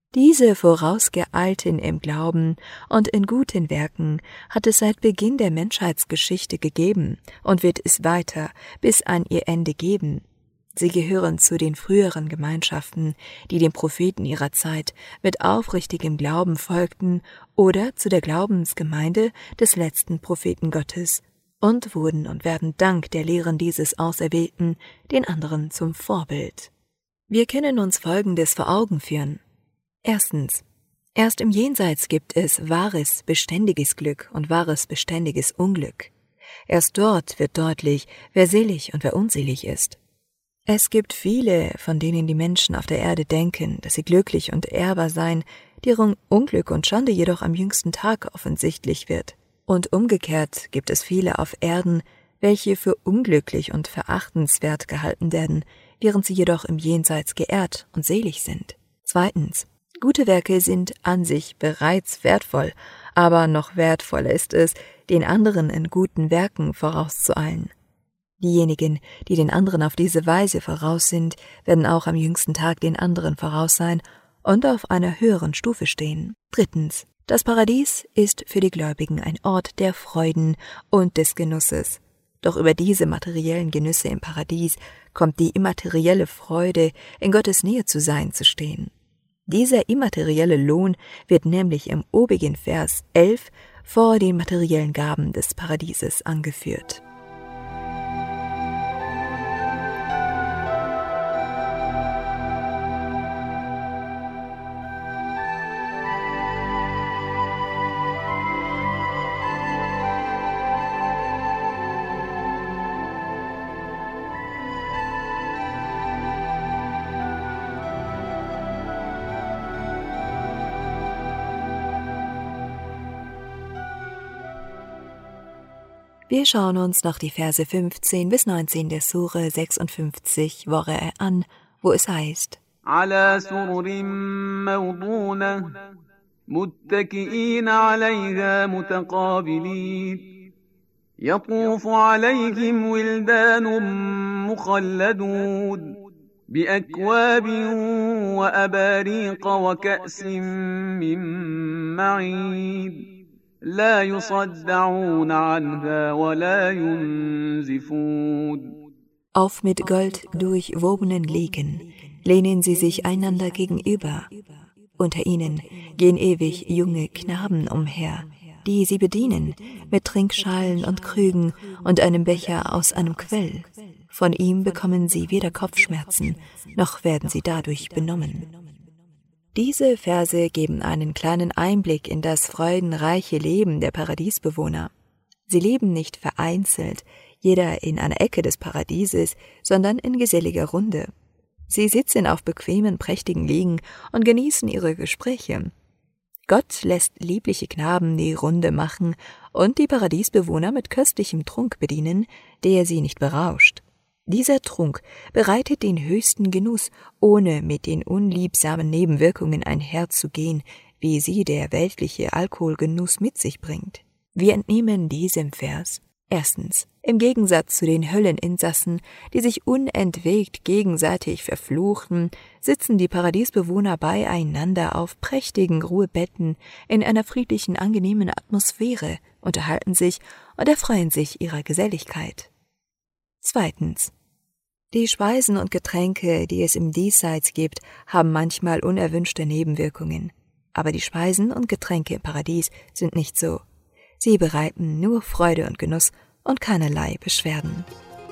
Diese Vorausgeeilten im Glauben und in guten Werken hat es seit Beginn der Menschheitsgeschichte gegeben und wird es weiter bis an ihr Ende geben. Sie gehören zu den früheren Gemeinschaften, die den Propheten ihrer Zeit mit aufrichtigem Glauben folgten, oder zu der Glaubensgemeinde des letzten Propheten Gottes und wurden und werden dank der Lehren dieses Auserwählten den anderen zum Vorbild. Wir können uns Folgendes vor Augen führen. Erstens. Erst im Jenseits gibt es wahres, beständiges Glück und wahres, beständiges Unglück. Erst dort wird deutlich, wer selig und wer unselig ist. Es gibt viele, von denen die Menschen auf der Erde denken, dass sie glücklich und ehrbar seien, deren Unglück und Schande jedoch am jüngsten Tag offensichtlich wird. Und umgekehrt gibt es viele auf Erden, welche für unglücklich und verachtenswert gehalten werden, während sie jedoch im Jenseits geehrt und selig sind. Zweitens. Gute Werke sind an sich bereits wertvoll, aber noch wertvoller ist es, den anderen in guten Werken vorauszueilen. Diejenigen, die den anderen auf diese Weise voraus sind, werden auch am jüngsten Tag den anderen voraus sein und auf einer höheren Stufe stehen. Drittens. Das Paradies ist für die Gläubigen ein Ort der Freuden und des Genusses. Doch über diese materiellen Genüsse im Paradies kommt die immaterielle Freude, in Gottes Nähe zu sein, zu stehen. Dieser immaterielle Lohn wird nämlich im obigen Vers elf vor den materiellen Gaben des Paradieses angeführt. Wir schauen uns noch die Verse fünfzehn bis neunzehn der Sure sechsundfünfzig Worre an, wo es heißt: على سرر موضونة متكئين عليها متقابلين يطوف عليهم ولدان مخلدون بأكواب وأباريق وكأس من معين لا يصدعون عنها ولا ينزفون. Auf mit Gold durchwobenen Liegen lehnen sie sich einander gegenüber. Unter ihnen gehen ewig junge Knaben umher, die sie bedienen mit Trinkschalen und Krügen und einem Becher aus einem Quell. Von ihm bekommen sie weder Kopfschmerzen, noch werden sie dadurch benommen. Diese Verse geben einen kleinen Einblick in das freudenreiche Leben der Paradiesbewohner. Sie leben nicht vereinzelt, jeder in einer Ecke des Paradieses, sondern in geselliger Runde. Sie sitzen auf bequemen, prächtigen Liegen und genießen ihre Gespräche. Gott lässt liebliche Knaben die Runde machen und die Paradiesbewohner mit köstlichem Trunk bedienen, der sie nicht berauscht. Dieser Trunk bereitet den höchsten Genuss, ohne mit den unliebsamen Nebenwirkungen einherzugehen, wie sie der weltliche Alkoholgenuss mit sich bringt. Wir entnehmen diesem Vers: Erstens, im Gegensatz zu den Hölleninsassen, die sich unentwegt gegenseitig verfluchten, sitzen die Paradiesbewohner beieinander auf prächtigen Ruhebetten in einer friedlichen, angenehmen Atmosphäre, unterhalten sich und erfreuen sich ihrer Geselligkeit. Zweitens, die Speisen und Getränke, die es im Diesseits gibt, haben manchmal unerwünschte Nebenwirkungen. Aber die Speisen und Getränke im Paradies sind nicht so. Sie bereiten nur Freude und Genuss und keinerlei Beschwerden.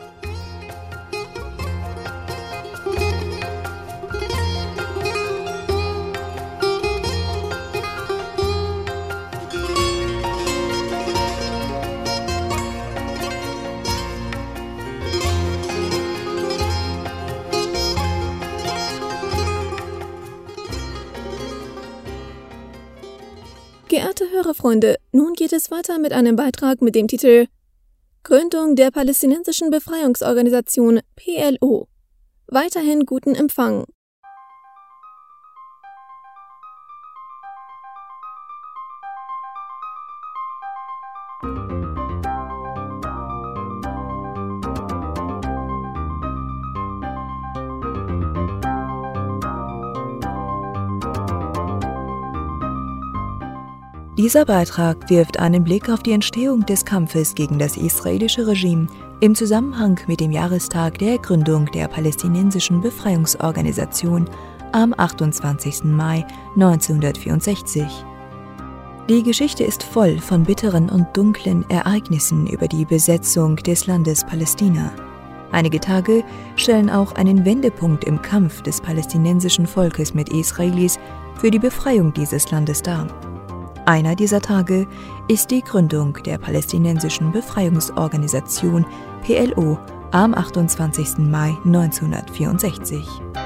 Geehrte Hörerfreunde, nun geht es weiter mit einem Beitrag mit dem Titel Gründung der Palästinensischen Befreiungsorganisation P L O. Weiterhin guten Empfang. Dieser Beitrag wirft einen Blick auf die Entstehung des Kampfes gegen das israelische Regime im Zusammenhang mit dem Jahrestag der Gründung der palästinensischen Befreiungsorganisation am achtundzwanzigsten Mai neunzehnhundertvierundsechzig. Die Geschichte ist voll von bitteren und dunklen Ereignissen über die Besetzung des Landes Palästina. Einige Tage stellen auch einen Wendepunkt im Kampf des palästinensischen Volkes mit Israelis für die Befreiung dieses Landes dar. Einer dieser Tage ist die Gründung der palästinensischen Befreiungsorganisation P L O am achtundzwanzigsten Mai neunzehnhundertvierundsechzig.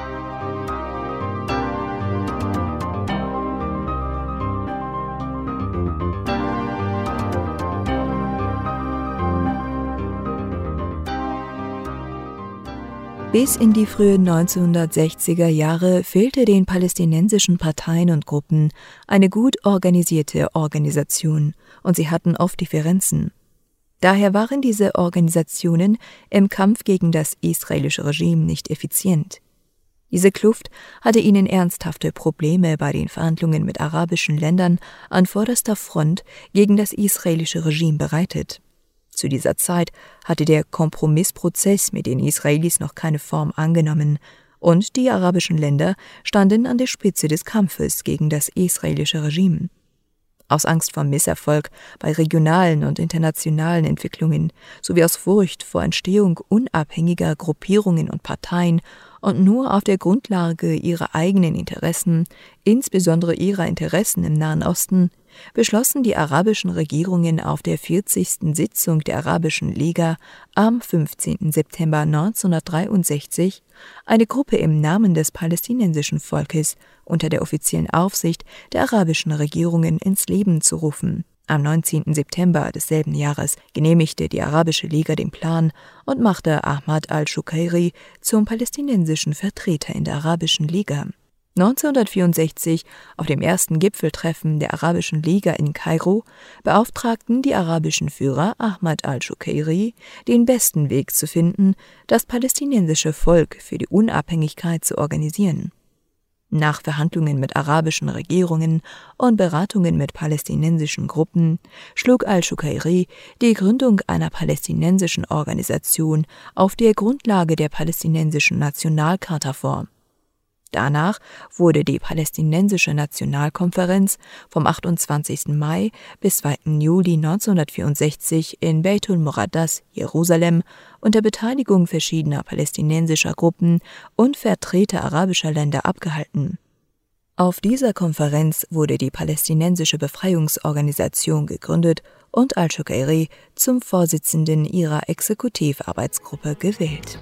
Bis in die frühen neunzehnhundertsechziger Jahre fehlte den palästinensischen Parteien und Gruppen eine gut organisierte Organisation und sie hatten oft Differenzen. Daher waren diese Organisationen im Kampf gegen das israelische Regime nicht effizient. Diese Kluft hatte ihnen ernsthafte Probleme bei den Verhandlungen mit arabischen Ländern an vorderster Front gegen das israelische Regime bereitet. Zu dieser Zeit hatte der Kompromissprozess mit den Israelis noch keine Form angenommen und die arabischen Länder standen an der Spitze des Kampfes gegen das israelische Regime. Aus Angst vor Misserfolg bei regionalen und internationalen Entwicklungen sowie aus Furcht vor Entstehung unabhängiger Gruppierungen und Parteien und nur auf der Grundlage ihrer eigenen Interessen, insbesondere ihrer Interessen im Nahen Osten, beschlossen die arabischen Regierungen auf der vierzigsten Sitzung der Arabischen Liga am fünfzehnten September neunzehnhundertdreiundsechzig eine Gruppe im Namen des palästinensischen Volkes unter der offiziellen Aufsicht der arabischen Regierungen ins Leben zu rufen. Am neunzehnten September desselben Jahres genehmigte die Arabische Liga den Plan und machte Ahmad al-Shukairi zum palästinensischen Vertreter in der Arabischen Liga. neunzehnhundertvierundsechzig, auf dem ersten Gipfeltreffen der Arabischen Liga in Kairo, beauftragten die arabischen Führer Ahmad al-Shukairi, den besten Weg zu finden, das palästinensische Volk für die Unabhängigkeit zu organisieren. Nach Verhandlungen mit arabischen Regierungen und Beratungen mit palästinensischen Gruppen schlug al-Shukairi die Gründung einer palästinensischen Organisation auf der Grundlage der palästinensischen Nationalcharta vor. Danach wurde die Palästinensische Nationalkonferenz vom achtundzwanzigsten Mai bis zweiten Juli neunzehnhundertvierundsechzig in Beitul Muqaddas, Jerusalem, unter Beteiligung verschiedener palästinensischer Gruppen und Vertreter arabischer Länder abgehalten. Auf dieser Konferenz wurde die Palästinensische Befreiungsorganisation gegründet und al-Shukairi zum Vorsitzenden ihrer Exekutivarbeitsgruppe gewählt.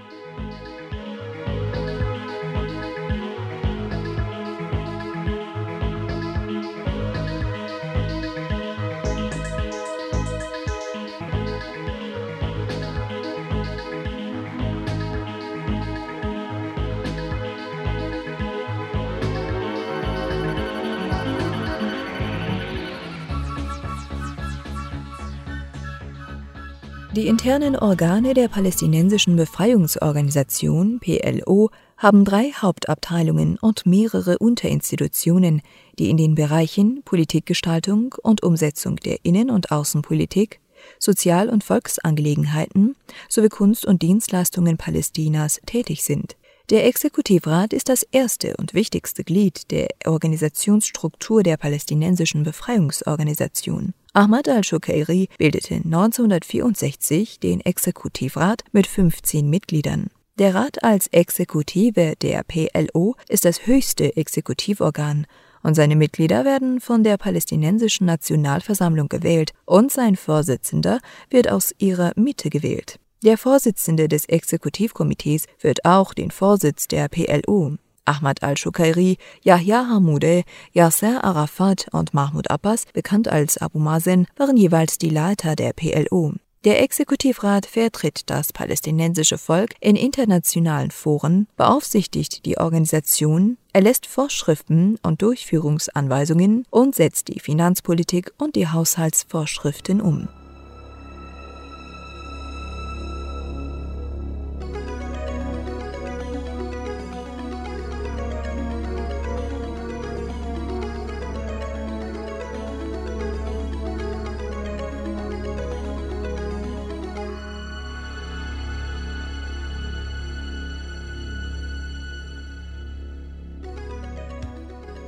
Die internen Organe der Palästinensischen Befreiungsorganisation P L O haben drei Hauptabteilungen und mehrere Unterinstitutionen, die in den Bereichen Politikgestaltung und Umsetzung der Innen- und Außenpolitik, Sozial- und Volksangelegenheiten sowie Kunst- und Dienstleistungen Palästinas tätig sind. Der Exekutivrat ist das erste und wichtigste Glied der Organisationsstruktur der Palästinensischen Befreiungsorganisation. Ahmad al-Shukairi bildete neunzehnhundertvierundsechzig den Exekutivrat mit fünfzehn Mitgliedern. Der Rat als Exekutive der P L O ist das höchste Exekutivorgan und seine Mitglieder werden von der Palästinensischen Nationalversammlung gewählt und sein Vorsitzender wird aus ihrer Mitte gewählt. Der Vorsitzende des Exekutivkomitees führt auch den Vorsitz der P L O. Ahmad al-Shukairi, Yahya Hammoudeh, Yasser Arafat und Mahmoud Abbas, bekannt als Abu Mazen, waren jeweils die Leiter der P L O. Der Exekutivrat vertritt das palästinensische Volk in internationalen Foren, beaufsichtigt die Organisation, erlässt Vorschriften und Durchführungsanweisungen und setzt die Finanzpolitik und die Haushaltsvorschriften um.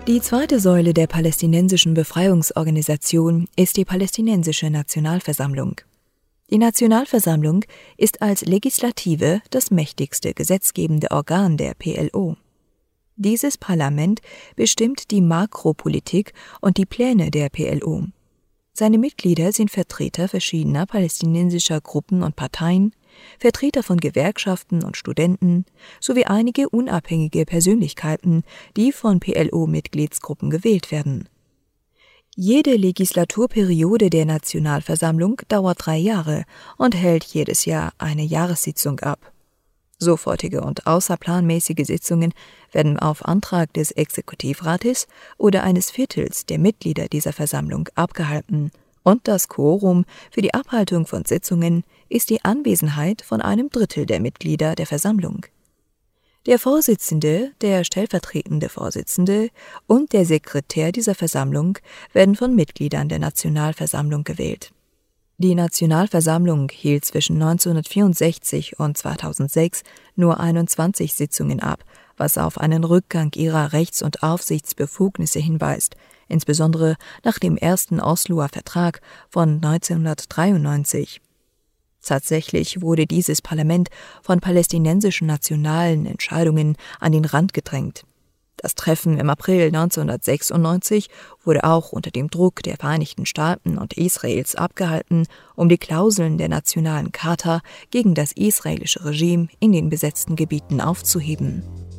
Die zweite Säule der palästinensischen Befreiungsorganisation ist die Palästinensische Nationalversammlung. Die Nationalversammlung ist als Legislative das mächtigste gesetzgebende Organ der P L O. Dieses Parlament bestimmt die Makropolitik und die Pläne der P L O. Seine Mitglieder sind Vertreter verschiedener palästinensischer Gruppen und Parteien, Vertreter von Gewerkschaften und Studenten sowie einige unabhängige Persönlichkeiten, die von P L O-Mitgliedsgruppen gewählt werden. Jede Legislaturperiode der Nationalversammlung dauert drei Jahre und hält jedes Jahr eine Jahressitzung ab. Sofortige und außerplanmäßige Sitzungen werden auf Antrag des Exekutivrates oder eines Viertels der Mitglieder dieser Versammlung abgehalten, und das Quorum für die Abhaltung von Sitzungen ist die Anwesenheit von einem Drittel der Mitglieder der Versammlung. Der Vorsitzende, der stellvertretende Vorsitzende und der Sekretär dieser Versammlung werden von Mitgliedern der Nationalversammlung gewählt. Die Nationalversammlung hielt zwischen neunzehnhundertvierundsechzig und zweitausendsechs nur einundzwanzig Sitzungen ab, was auf einen Rückgang ihrer Rechts- und Aufsichtsbefugnisse hinweist, insbesondere nach dem ersten Osloer Vertrag von neunzehnhundertdreiundneunzig. Tatsächlich wurde dieses Parlament von palästinensischen nationalen Entscheidungen an den Rand gedrängt. Das Treffen im April neunzehnhundertsechsundneunzig wurde auch unter dem Druck der Vereinigten Staaten und Israels abgehalten, um die Klauseln der Nationalen Charta gegen das israelische Regime in den besetzten Gebieten aufzuheben.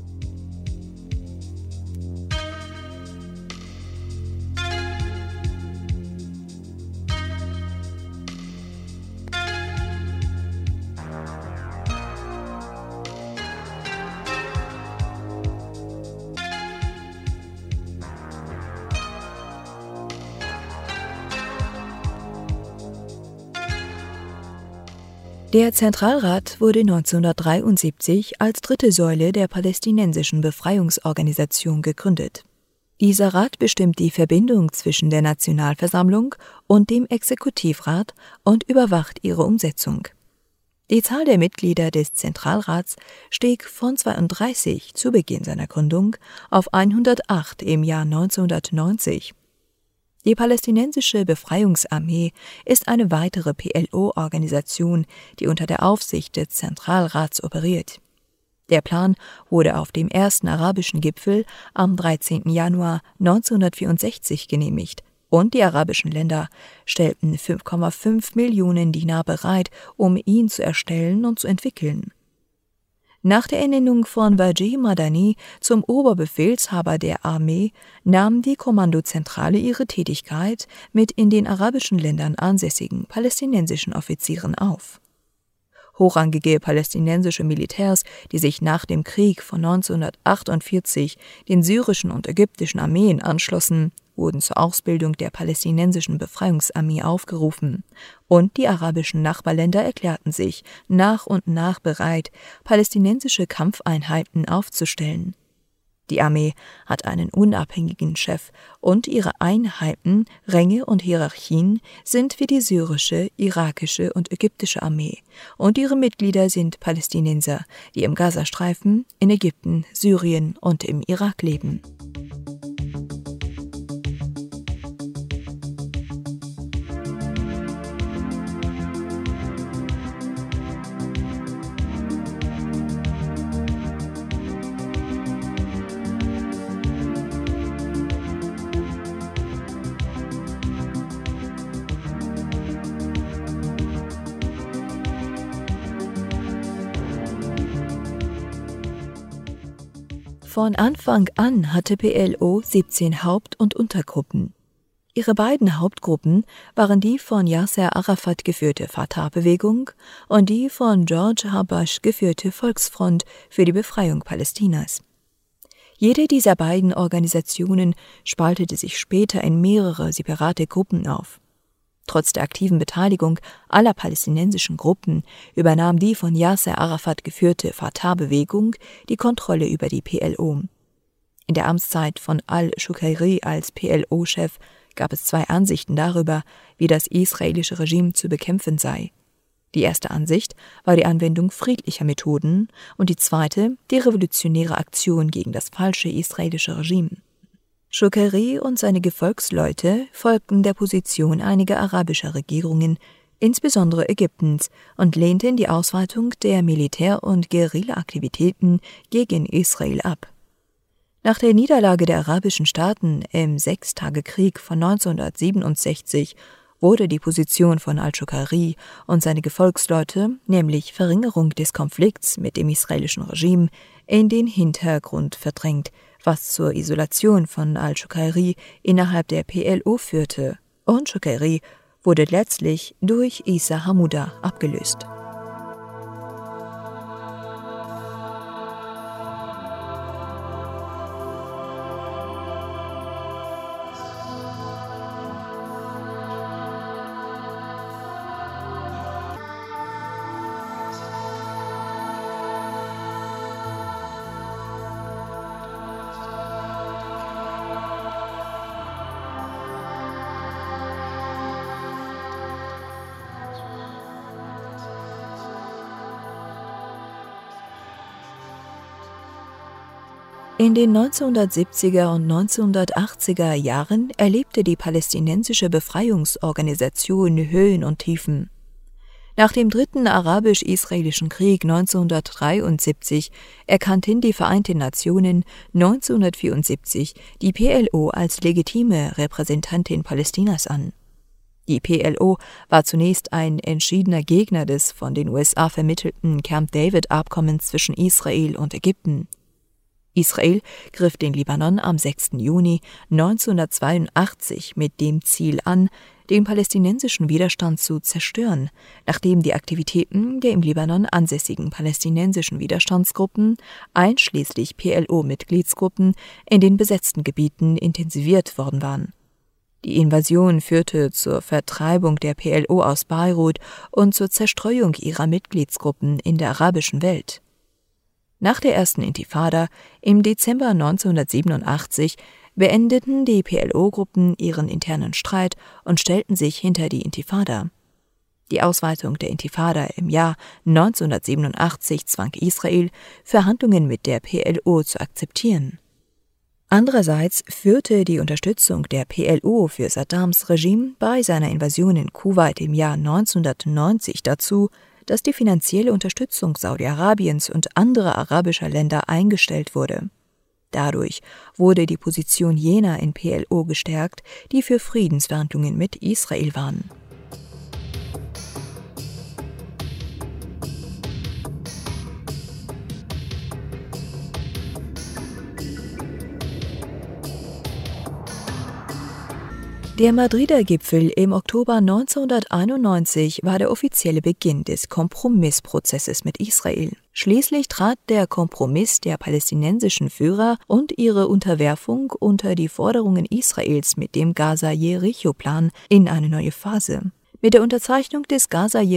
Der Zentralrat wurde neunzehnhundertdreiundsiebzig als dritte Säule der palästinensischen Befreiungsorganisation gegründet. Dieser Rat bestimmt die Verbindung zwischen der Nationalversammlung und dem Exekutivrat und überwacht ihre Umsetzung. Die Zahl der Mitglieder des Zentralrats stieg von zweiunddreißig zu Beginn seiner Gründung auf hundertacht im Jahr neunzehnhundertneunzig. Die Palästinensische Befreiungsarmee ist eine weitere P L O-Organisation, die unter der Aufsicht des Zentralrats operiert. Der Plan wurde auf dem ersten arabischen Gipfel am dreizehnten Januar neunzehnhundertvierundsechzig genehmigt und die arabischen Länder stellten fünf Komma fünf Millionen Dinar bereit, um ihn zu erstellen und zu entwickeln. Nach der Ernennung von Wajih Madani zum Oberbefehlshaber der Armee nahm die Kommandozentrale ihre Tätigkeit mit in den arabischen Ländern ansässigen palästinensischen Offizieren auf. Hochrangige palästinensische Militärs, die sich nach dem Krieg von neunzehnhundertachtundvierzig den syrischen und ägyptischen Armeen anschlossen, wurden zur Ausbildung der palästinensischen Befreiungsarmee aufgerufen, und die arabischen Nachbarländer erklärten sich nach und nach bereit, palästinensische Kampfeinheiten aufzustellen. Die Armee hat einen unabhängigen Chef und ihre Einheiten, Ränge und Hierarchien sind wie die syrische, irakische und ägyptische Armee, und ihre Mitglieder sind Palästinenser, die im Gazastreifen, in Ägypten, Syrien und im Irak leben. Von Anfang an hatte P L O siebzehn Haupt- und Untergruppen. Ihre beiden Hauptgruppen waren die von Yasser Arafat geführte Fatah-Bewegung und die von George Habash geführte Volksfront für die Befreiung Palästinas. Jede dieser beiden Organisationen spaltete sich später in mehrere separate Gruppen auf. Trotz der aktiven Beteiligung aller palästinensischen Gruppen übernahm die von Yasser Arafat geführte Fatah-Bewegung die Kontrolle über die P L O. In der Amtszeit von al-Shukairi als P L O-Chef gab es zwei Ansichten darüber, wie das israelische Regime zu bekämpfen sei. Die erste Ansicht war die Anwendung friedlicher Methoden und die zweite die revolutionäre Aktion gegen das falsche israelische Regime. Shukairy und seine Gefolgsleute folgten der Position einiger arabischer Regierungen, insbesondere Ägyptens, und lehnten die Ausweitung der Militär- und Guerilla-Aktivitäten gegen Israel ab. Nach der Niederlage der arabischen Staaten im Sechstagekrieg von neunzehnhundertsiebenundsechzig wurde die Position von al-Shukairy und seine Gefolgsleute, nämlich Verringerung des Konflikts mit dem israelischen Regime, in den Hintergrund verdrängt, was zur Isolation von al-Shukairy innerhalb der P L O führte, und Shukairy wurde letztlich durch Issa Hamouda abgelöst. In den neunzehnhundertsiebziger und neunzehnhundertachtziger Jahren erlebte die palästinensische Befreiungsorganisation Höhen und Tiefen. Nach dem dritten arabisch-israelischen Krieg neunzehnhundertdreiundsiebzig erkannten die Vereinten Nationen neunzehnhundertvierundsiebzig die P L O als legitime Repräsentantin Palästinas an. Die P L O war zunächst ein entschiedener Gegner des von den U S A vermittelten Camp David-Abkommens zwischen Israel und Ägypten. Israel griff den Libanon am sechsten Juni neunzehnhundertzweiundachtzig mit dem Ziel an, den palästinensischen Widerstand zu zerstören, nachdem die Aktivitäten der im Libanon ansässigen palästinensischen Widerstandsgruppen, einschließlich P L O-Mitgliedsgruppen, in den besetzten Gebieten intensiviert worden waren. Die Invasion führte zur Vertreibung der P L O aus Beirut und zur Zerstreuung ihrer Mitgliedsgruppen in der arabischen Welt. Nach der ersten Intifada im Dezember neunzehnhundertsiebenundachtzig beendeten die P L O-Gruppen ihren internen Streit und stellten sich hinter die Intifada. Die Ausweitung der Intifada im Jahr neunzehnhundertsiebenundachtzig zwang Israel, Verhandlungen mit der P L O zu akzeptieren. Andererseits führte die Unterstützung der P L O für Saddams Regime bei seiner Invasion in Kuwait im Jahr neunzehnhundertneunzig dazu, dass die finanzielle Unterstützung Saudi-Arabiens und anderer arabischer Länder eingestellt wurde. Dadurch wurde die Position jener in P L O gestärkt, die für Friedensverhandlungen mit Israel waren. Der Madrider Gipfel im Oktober neunzehnhunderteinundneunzig war der offizielle Beginn des Kompromissprozesses mit Israel. Schließlich trat der Kompromiss der palästinensischen Führer und ihre Unterwerfung unter die Forderungen Israels mit dem Gaza-Jericho-Plan in eine neue Phase. Mit der Unterzeichnung des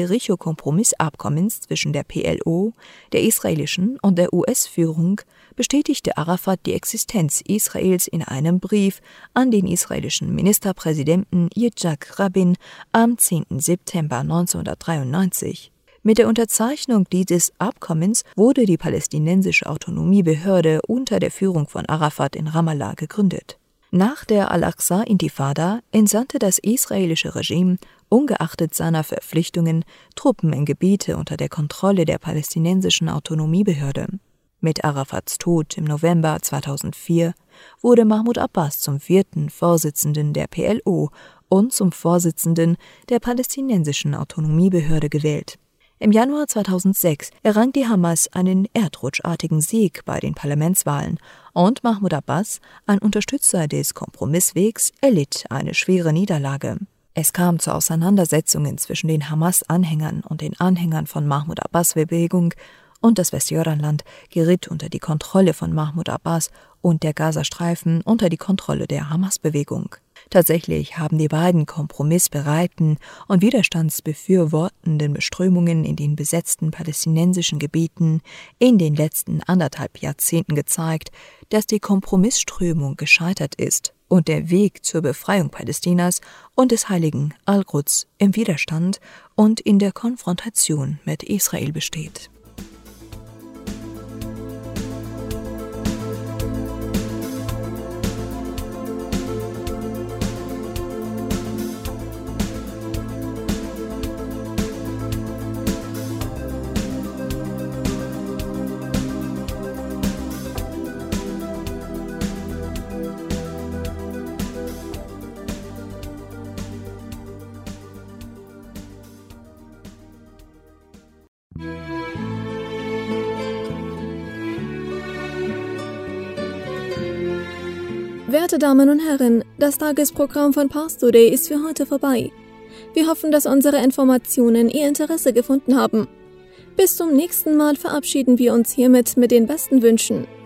Gaza-Jericho-Kompromissabkommens zwischen der P L O, der israelischen und der U S-Führung bestätigte Arafat die Existenz Israels in einem Brief an den israelischen Ministerpräsidenten Yitzhak Rabin am zehnten September neunzehnhundertdreiundneunzig. Mit der Unterzeichnung dieses Abkommens wurde die palästinensische Autonomiebehörde unter der Führung von Arafat in Ramallah gegründet. Nach der Al-Aqsa-Intifada entsandte das israelische Regime, ungeachtet seiner Verpflichtungen, Truppen in Gebiete unter der Kontrolle der palästinensischen Autonomiebehörde. Mit Arafats Tod im November zweitausendvier wurde Mahmoud Abbas zum vierten Vorsitzenden der P L O und zum Vorsitzenden der palästinensischen Autonomiebehörde gewählt. Im Januar zweitausendsechs errang die Hamas einen erdrutschartigen Sieg bei den Parlamentswahlen und Mahmoud Abbas, ein Unterstützer des Kompromisswegs, erlitt eine schwere Niederlage. Es kam zu Auseinandersetzungen zwischen den Hamas-Anhängern und den Anhängern von Mahmoud Abbas-Bewegung und das Westjordanland geriet unter die Kontrolle von Mahmoud Abbas und der Gazastreifen unter die Kontrolle der Hamas-Bewegung. Tatsächlich haben die beiden kompromissbereiten und widerstandsbefürwortenden Beströmungen in den besetzten palästinensischen Gebieten in den letzten anderthalb Jahrzehnten gezeigt, dass die Kompromissströmung gescheitert ist und der Weg zur Befreiung Palästinas und des heiligen Al-Quds im Widerstand und in der Konfrontation mit Israel besteht. Werte Damen und Herren, das Tagesprogramm von Pars Today ist für heute vorbei. Wir hoffen, dass unsere Informationen Ihr Interesse gefunden haben. Bis zum nächsten Mal verabschieden wir uns hiermit mit den besten Wünschen.